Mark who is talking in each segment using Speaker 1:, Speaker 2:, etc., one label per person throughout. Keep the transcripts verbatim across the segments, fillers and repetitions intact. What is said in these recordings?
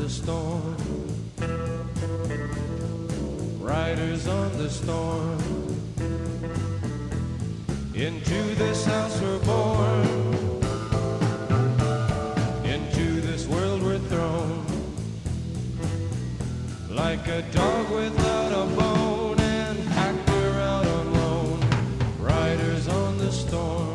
Speaker 1: the storm. Riders on the storm. Into this house we're born. Into this world we're thrown. Like a dog without a bone, and packed her out on loan. Riders on the storm.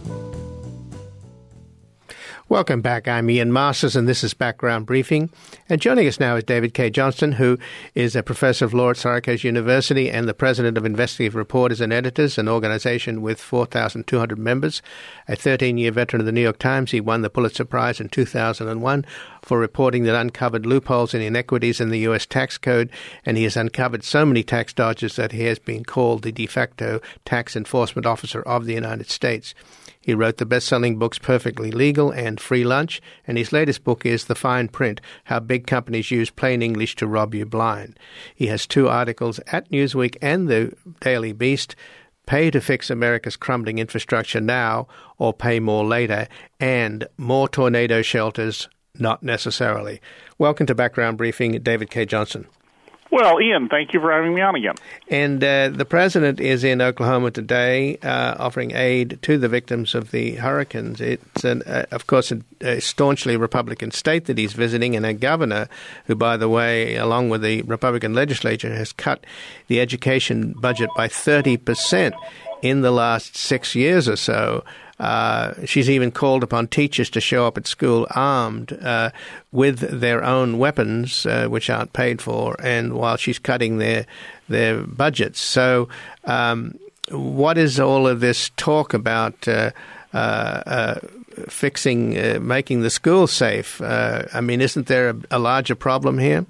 Speaker 2: Welcome back. I'm Ian Masters, and this is Background Briefing. And joining us now is David K. Johnston, who is a professor of law at Syracuse University and the president of Investigative Reporters and Editors, an organization with four thousand two hundred members. A thirteen-year veteran of the New York Times, he won the Pulitzer Prize in two thousand one for reporting that uncovered loopholes and inequities in the U S tax code, and he has uncovered so many tax dodges that he has been called the de facto tax enforcement officer of the United States. He wrote the best-selling books Perfectly Legal and Free Lunch, and his latest book is The Fine Print, How Big Companies Use Plain English to Rob You Blind. He has two articles at Newsweek and the Daily Beast, Pay to Fix America's Crumbling Infrastructure Now or Pay More Later, and More Tornado Shelters, Not Necessarily. Welcome to Background Briefing, David K. Johnston.
Speaker 3: Well, Ian, thank you for having me on again.
Speaker 2: And uh, the president is in Oklahoma today uh, offering aid to the victims of the hurricanes. It's, an, uh, of course, a, a staunchly Republican state that he's visiting, and a governor who, by the way, along with the Republican legislature, has cut the education budget by thirty percent in the last six years or so. Uh, she's even called upon teachers to show up at school armed uh, with their own weapons, uh, which aren't paid for, and while she's cutting their their budgets. So um, what is all of this talk about uh, uh, uh, fixing, uh, making the schools safe? Uh, I mean, isn't there a, a larger problem here?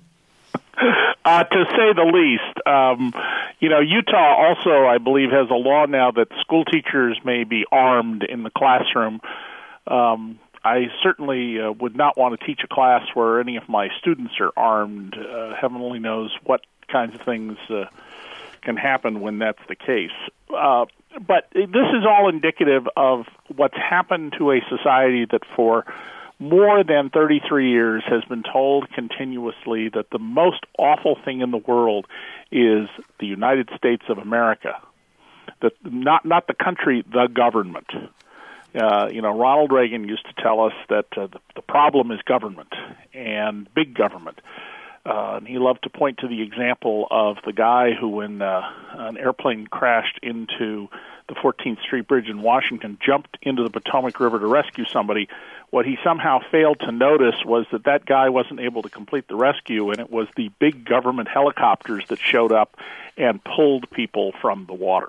Speaker 3: Uh, to say the least. Um, you know, Utah also, I believe, has a law now that school teachers may be armed in the classroom. Um, I certainly uh, would not want to teach a class where any of my students are armed. Uh, heaven only knows what kinds of things uh, can happen when that's the case. Uh, but this is all indicative of what's happened to a society that for more than thirty-three years has been told continuously that the most awful thing in the world is the United States of America. That not not the country, the government. Uh, you know, Ronald Reagan used to tell us that uh, the, the problem is government and big government. Uh, and he loved to point to the example of the guy who, when uh, an airplane crashed into the fourteenth Street Bridge in Washington, jumped into the Potomac River to rescue somebody. What he somehow failed to notice was that that guy wasn't able to complete the rescue, and it was the big government helicopters that showed up and pulled people from the water.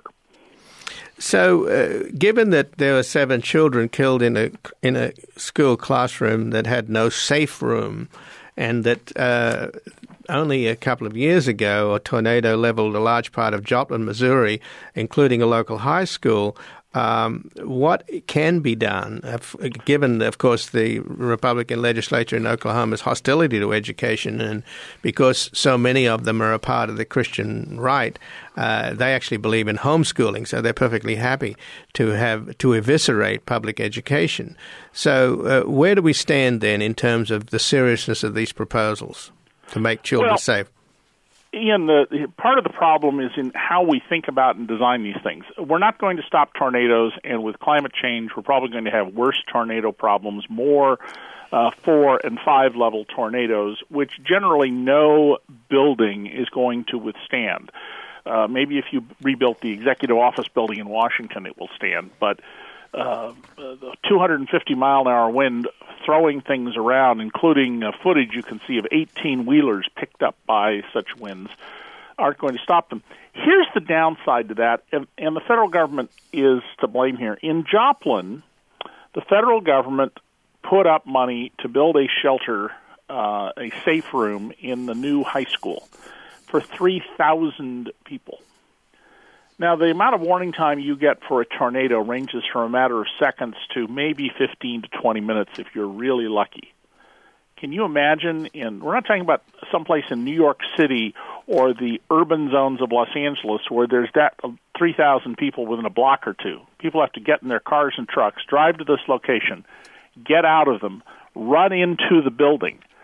Speaker 2: So, uh, given that there were seven children killed in a in a school classroom that had no safe room, and that uh, only a couple of years ago a tornado leveled a large part of Joplin, Missouri, including a local high school, um, what can be done, given, of course, the Republican legislature in Oklahoma's hostility to education, and because so many of them are a part of the Christian right, uh, they actually believe in homeschooling, so they're perfectly happy to have to eviscerate public education. So uh, where do we stand then in terms of the seriousness of these proposals to make children
Speaker 3: well,
Speaker 2: safe?
Speaker 3: Ian, the, part of the problem is in how we think about and design these things. We're not going to stop tornadoes, and with climate change, we're probably going to have worse tornado problems, more uh, four and five level tornadoes, which generally no building is going to withstand. Uh, maybe if you rebuilt the executive office building in Washington, it will stand, but uh, the two hundred fifty mile an hour wind throwing things around, including uh, footage you can see of eighteen-wheelers picked up by such winds, aren't going to stop them. Here's the downside to that, and, and the federal government is to blame here. In Joplin, the federal government put up money to build a shelter, uh, a safe room in the new high school for three thousand people. Now, the amount of warning time you get for a tornado ranges from a matter of seconds to maybe fifteen to twenty minutes if you're really lucky. Can you imagine, in, we're not talking about someplace in New York City or the urban zones of Los Angeles where there's that three thousand people within a block or two. People have to get in their cars and trucks, drive to this location, get out of them, run into the building,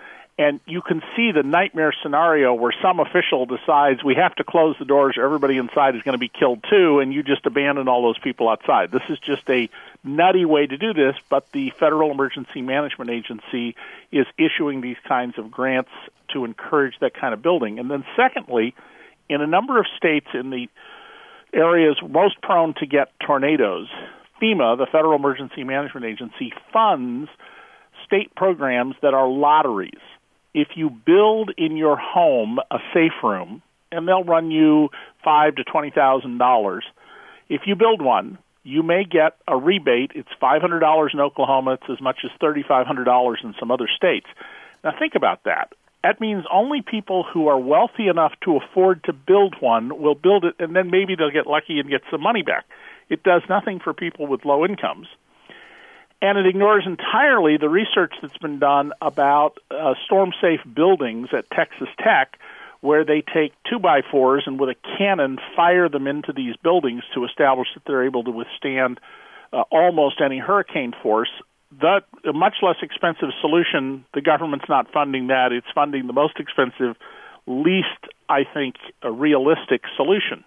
Speaker 3: And you can see the nightmare scenario where some official decides we have to close the doors or everybody inside is going to be killed too, and you just abandon all those people outside. This is just a nutty way to do this, but the Federal Emergency Management Agency is issuing these kinds of grants to encourage that kind of building. And then secondly, in a number of states in the areas most prone to get tornadoes, FEMA, the Federal Emergency Management Agency, funds state programs that are lotteries. If you build in your home a safe room, and they'll run you five to twenty thousand dollars, if you build one, you may get a rebate. It's five hundred dollars in Oklahoma. It's as much as thirty-five hundred dollars in some other states. Now think about that. That means only people who are wealthy enough to afford to build one will build it, and then maybe they'll get lucky and get some money back. It does nothing for people with low incomes. And it ignores entirely the research that's been done about uh, storm-safe buildings at Texas Tech, where they take two-by-fours and with a cannon fire them into these buildings to establish that they're able to withstand uh, almost any hurricane force. That a much less expensive solution, the government's not funding that. It's funding the most expensive, least, I think, a realistic solution.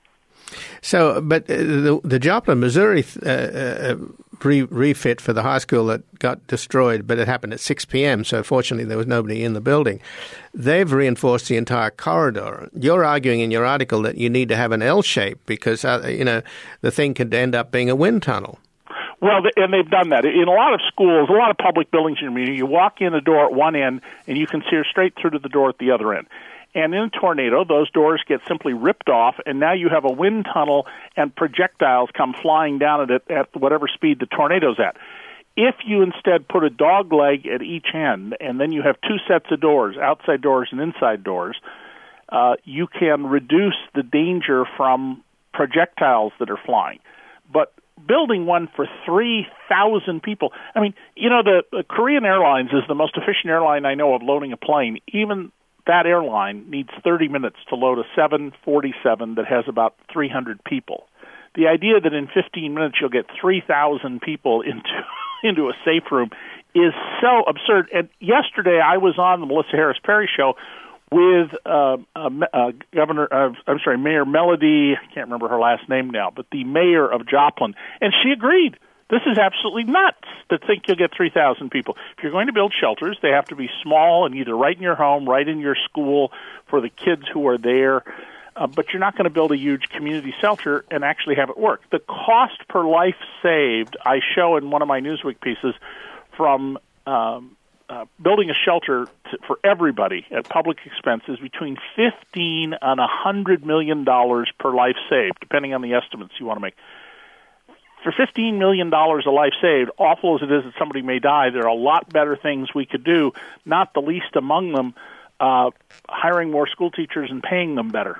Speaker 2: So, but uh, the, the Joplin, Missouri uh, uh, re- refit for the high school that got destroyed, but it happened at six p.m., so fortunately there was nobody in the building. They've reinforced the entire corridor. You're arguing in your article that you need to have an L shape because, uh, you know, the thing could end up being a wind tunnel.
Speaker 3: Well, and they've done that. In a lot of schools, a lot of public buildings in your community, you walk in the door at one end, and you can see straight through to the door at the other end. And in a tornado, those doors get simply ripped off, and now you have a wind tunnel, and projectiles come flying down at it at whatever speed the tornado's at. If you instead put a dog leg at each end, and then you have two sets of doors, outside doors and inside doors, uh, you can reduce the danger from projectiles that are flying. But building one for three thousand people, I mean, you know, the, the Korean Airlines is the most efficient airline I know of loading a plane. Even that airline needs thirty minutes to load a seven forty-seven that has about three hundred people. The idea that in fifteen minutes you'll get three thousand people into into a safe room is so absurd. And yesterday I was on the Melissa Harris Perry show with uh, uh, uh, Governor, uh, I'm sorry, Mayor Melody, I can't remember her last name now, but the mayor of Joplin, and she agreed. This is absolutely nuts to think you'll get three thousand people. If you're going to build shelters, they have to be small and either right in your home, right in your school for the kids who are there. Uh, but you're not going to build a huge community shelter and actually have it work. The cost per life saved, I show in one of my Newsweek pieces, from um, uh, building a shelter to, for everybody at public expense is between fifteen and one hundred million dollars per life saved, depending on the estimates you want to make. For fifteen million dollars a life saved, awful as it is that somebody may die, there are a lot better things we could do, not the least among them uh, hiring more school teachers and paying them better.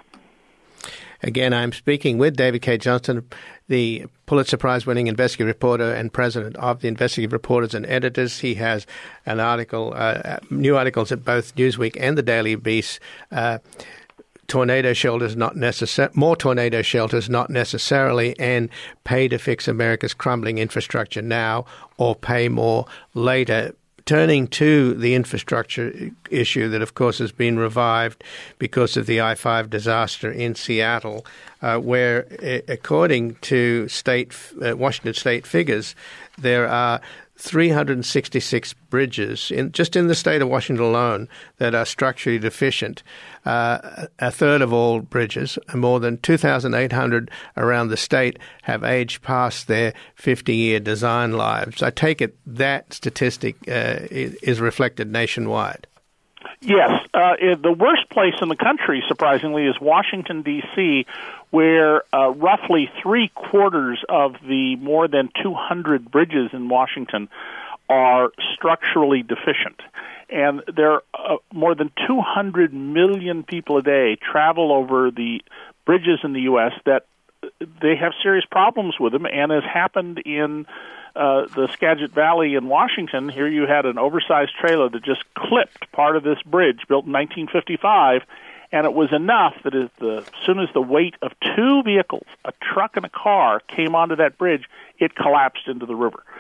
Speaker 2: Again, I'm speaking with David Cay Johnston, the Pulitzer Prize-winning investigative reporter and president of the Investigative Reporters and Editors. He has an article, uh, new articles at both Newsweek and the Daily Beast. Uh, tornado shelters not necessar- more tornado shelters not necessarily, and pay to fix America's crumbling infrastructure now or pay more later. Turning to the infrastructure issue that, of course, has been revived because of the I five disaster in Seattle, uh, where, according to state uh, Washington state figures, there are three hundred sixty-six bridges in just in the state of Washington alone that are structurally deficient. Uh, a third of all bridges, and more than two thousand eight hundred around the state, have aged past their fifty-year design lives. I take it that statistic uh, is reflected nationwide.
Speaker 3: Yes. Uh, the worst place in the country, surprisingly, is Washington, D C, where uh, roughly three-quarters of the more than two hundred bridges in Washington are structurally deficient. And there are uh, more than two hundred million people a day travel over the bridges in the U S that they have serious problems with them, and has happened in uh, the Skagit Valley in Washington. Here you had an oversized trailer that just clipped part of this bridge built in nineteen fifty-five, and it was enough that as, the, as soon as the weight of two vehicles, a truck and a car, came onto that bridge, it collapsed into the river.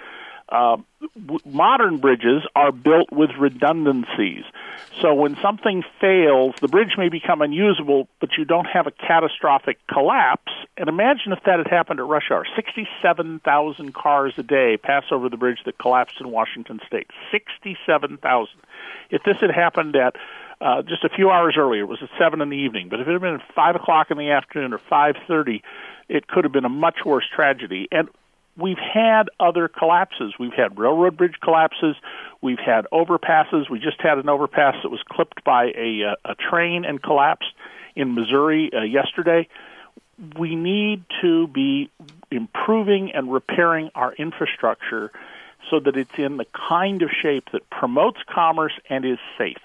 Speaker 3: Uh, w- modern bridges are built with redundancies. So when something fails, the bridge may become unusable, but you don't have a catastrophic collapse. And imagine if that had happened at rush hour. sixty-seven thousand cars a day pass over the bridge that collapsed in Washington State. sixty-seven thousand. If this had happened at uh, just a few hours earlier, it was at seven in the evening, but if it had been at five o'clock in the afternoon or five thirty, it could have been a much worse tragedy. And we've had other collapses. We've had railroad bridge collapses. We've had overpasses. We just had an overpass that was clipped by a, a train and collapsed in Missouri uh, yesterday. We need to be improving and repairing our infrastructure so that it's in the kind of shape that promotes commerce and is safe.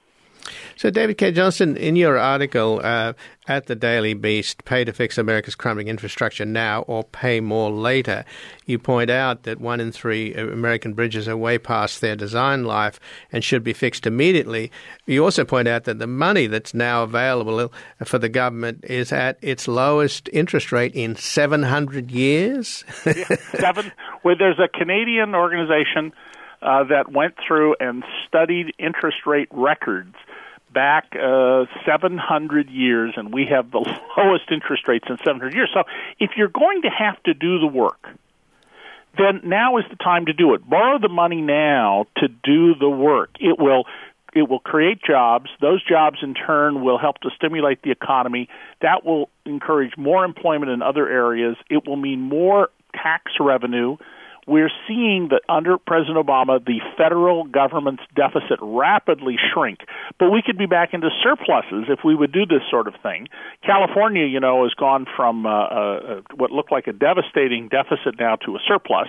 Speaker 2: So, David Cay Johnston, in your article uh, at the Daily Beast, Pay to Fix America's Crumbling Infrastructure Now or Pay More Later, you point out that one in three American bridges are way past their design life and should be fixed immediately. You also point out that the money that's now available for the government is at its lowest interest rate in seven hundred years.
Speaker 3: yeah, seven. Well, there's a Canadian organization uh, that went through and studied interest rate records back uh, seven hundred years, and we have the lowest interest rates in seven hundred years. So if you're going to have to do the work, then now is the time to do it. Borrow the money now to do the work. It will it will create jobs. Those jobs, in turn, will help to stimulate the economy. That will encourage more employment in other areas. It will mean more tax revenue. We're seeing that under President Obama, the federal government's deficit rapidly shrink. But we could be back into surpluses if we would do this sort of thing. California, you know, has gone from uh, uh, what looked like a devastating deficit now to a surplus,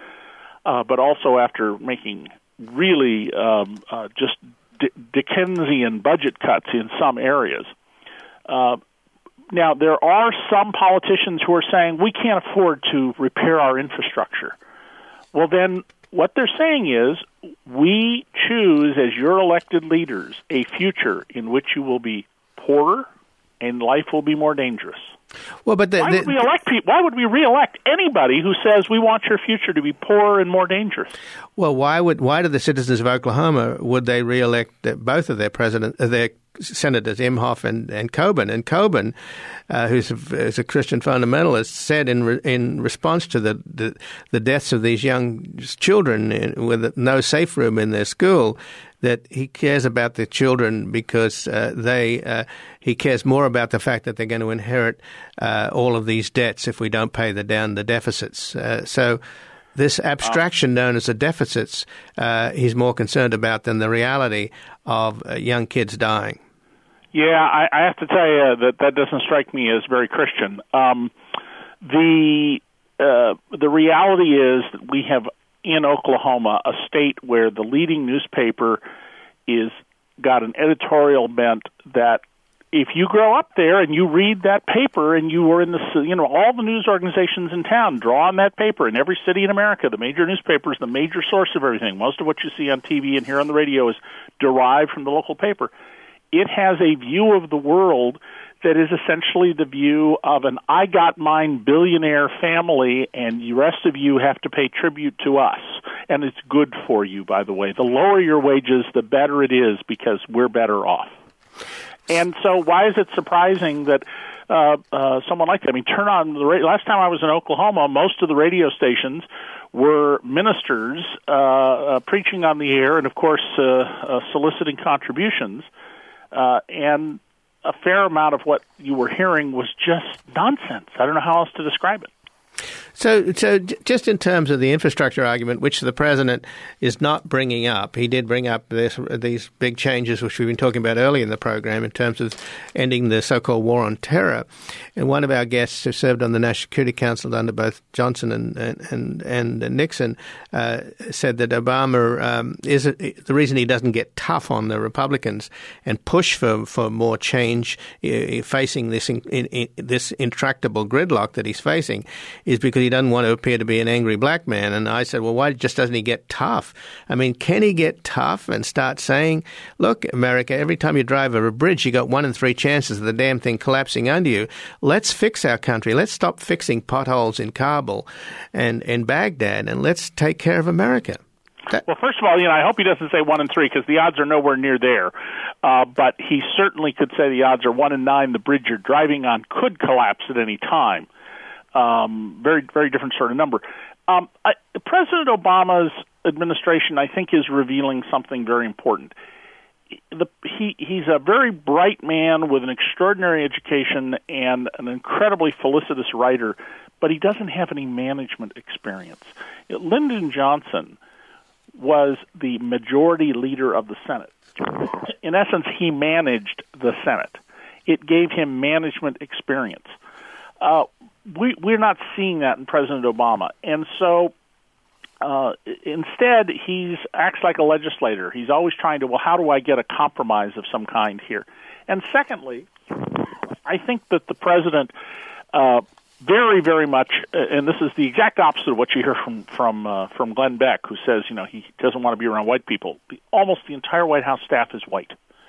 Speaker 3: uh, but also after making really um, uh, just D- Dickensian budget cuts in some areas. Uh, now, there are some politicians who are saying we can't afford to repair our infrastructure. Well, then what they're saying is we choose, as your elected leaders, a future in which you will be poorer and life will be more dangerous.
Speaker 2: Well, but the,
Speaker 3: why
Speaker 2: the,
Speaker 3: would we elect people? Why would we reelect anybody who says we want your future to be poorer and more dangerous?
Speaker 2: Well, why would why do the citizens of Oklahoma would they reelect both of their president, uh, their senators, Imhoff and, and Coburn? And Coburn, uh, who's a, who's a Christian fundamentalist, said in re, in response to the, the the deaths of these young children in, with no safe room in their school, that he cares about the children because uh, they uh, he cares more about the fact that they're going to inherit uh, all of these debts if we don't pay the down the deficits. Uh, so this abstraction known as the deficits, uh, he's more concerned about than the reality of uh, young kids dying.
Speaker 3: Yeah, I, I have to tell you that that doesn't strike me as very Christian. Um, the uh, the reality is that we have in Oklahoma a state where the leading newspaper is got an editorial bent that if you grow up there and you read that paper and you were in the, you know, all the news organizations in town draw on that paper in every city in America, the major newspaper is the major source of everything. Most of what you see on T V and hear on the radio is derived from the local paper. It has a view of the world that is essentially the view of an I got mine billionaire family and the rest of you have to pay tribute to us. And it's good for you, by the way. The lower your wages, the better it is because we're better off. And so why is it surprising that uh, uh, someone like that, I mean, turn on the radio. Last time I was in Oklahoma, most of the radio stations were ministers uh, uh, preaching on the air and, of course, uh, uh, soliciting contributions. Uh, and a fair amount of what you were hearing was just nonsense. I don't know how else to describe it.
Speaker 2: So, so just in terms of the infrastructure argument, which the president is not bringing up, he did bring up this, these big changes, which we've been talking about earlier in the program, in terms of ending the so-called war on terror. And one of our guests who served on the National Security Council under both Johnson and and, and Nixon uh, said that Obama um, is a, the reason he doesn't get tough on the Republicans and push for, for more change uh, facing this in, in, in, this intractable gridlock that he's facing is because he doesn't want to appear to be an angry black man. And I said, well, why just doesn't he get tough? I mean, can he get tough and start saying, look, America, every time you drive over a bridge, you got one in three chances of the damn thing collapsing under you. Let's fix our country. Let's stop fixing potholes in Kabul and in Baghdad, and let's take care of America. That-
Speaker 3: well, first of all, you know, I hope he doesn't say one in three because the odds are nowhere near there. Uh, but he certainly could say the odds are one in nine. The bridge you're driving on could collapse at any time. Um, very, very different sort of number. Um, I, President Obama's administration, I think, is revealing something very important. The, he, he's a very bright man with an extraordinary education and an incredibly felicitous writer, but he doesn't have any management experience. Lyndon Johnson was the majority leader of the Senate. In essence, he managed the Senate. It gave him management experience. Uh, we, we're not seeing that in President Obama. And so uh, instead, he acts like a legislator. He's always trying to, well, how do I get a compromise of some kind here? And secondly, I think that the president uh, very, very much, uh, and this is the exact opposite of what you hear from from uh, from Glenn Beck, who says, you know, he doesn't want to be around white people. The, almost the entire White House staff is white.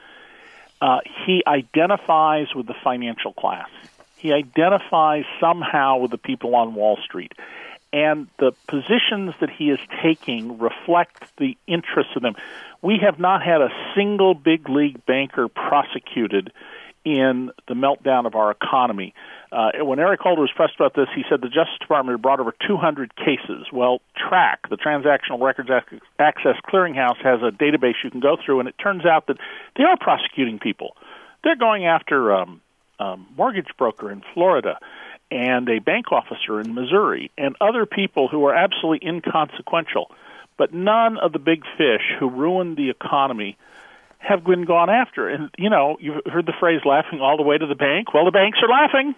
Speaker 3: Uh, he identifies with the financial class. He identifies somehow with the people on Wall Street. And the positions that he is taking reflect the interests of them. We have not had a single big league banker prosecuted in the meltdown of our economy. Uh, when Eric Holder was pressed about this, he said the Justice Department had brought over two hundred cases. Well, TRAC, the Transactional Records Access Clearinghouse, has a database you can go through, and it turns out that they are prosecuting people. They're going after um, a mortgage broker in Florida and a bank officer in Missouri and other people who are absolutely inconsequential. But none of the big fish who ruined the economy have been gone after. And, you know, you've heard the phrase laughing all the way to the bank. Well, the banks are laughing.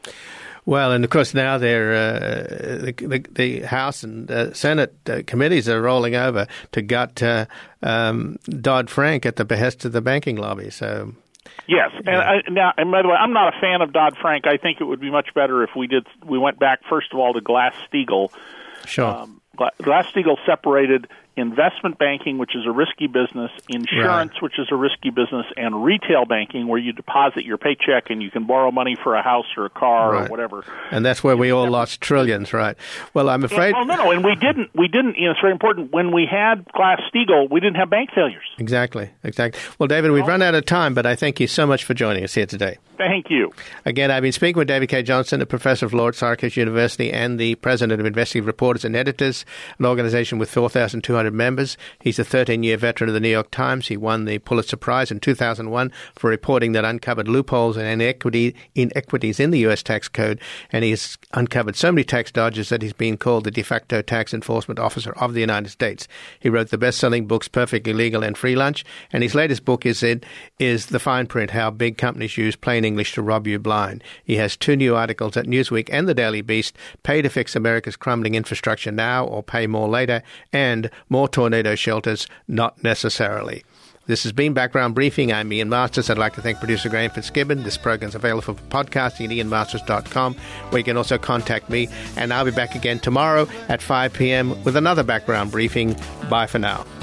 Speaker 2: Well, and of course now they're, uh, the, the, the House and uh, Senate uh, committees are rolling over to gut uh, um, Dodd-Frank at the behest of the banking lobby. So,
Speaker 3: yes, and
Speaker 2: yeah.
Speaker 3: I, now, and by the way, I'm not a fan of Dodd-Frank. I think it would be much better if we did. We went back first of all to Glass-Steagall.
Speaker 2: Sure.
Speaker 3: Um, Glass-Steagall separated investment banking, which is a risky business, insurance, right, which is a risky business, and retail banking, where you deposit your paycheck and you can borrow money for a house or a car, right, or whatever.
Speaker 2: And that's where we all lost trillions, right? Well, I'm afraid.
Speaker 3: Oh, no, no, and we didn't. We didn't. You know, it's very important. When we had Glass-Steagall, we didn't have bank failures.
Speaker 2: Exactly, exactly. Well, David, we've run out of time, but I thank you so much for joining us here today.
Speaker 3: Thank you.
Speaker 2: Again, I've been speaking with David K. Johnston, a professor of law at Syracuse University and the president of Investigative Reporters and Editors, an organization with four thousand two hundred members. He's a thirteen-year veteran of the New York Times. He won the Pulitzer Prize in two thousand one for reporting that uncovered loopholes and inequity, inequities in the U S tax code, and he's uncovered so many tax dodges that he's been called the de facto tax enforcement officer of the United States. He wrote the best-selling books Perfectly Legal and Free Lunch, and his latest book is, in, is The Fine Print, How Big Companies Use Plain English to Rob You Blind. He has two new articles at Newsweek and The Daily Beast, Pay to Fix America's Crumbling Infrastructure Now or Pay More Later, and More Tornado Shelters, Not Necessarily. This has been Background Briefing. I'm Ian Masters. I'd like to thank producer Graham Fitzgibbon. This program is available for podcasting at ian masters dot com, where you can also contact me. And I'll be back again tomorrow at five p.m. with another Background Briefing. Bye for now.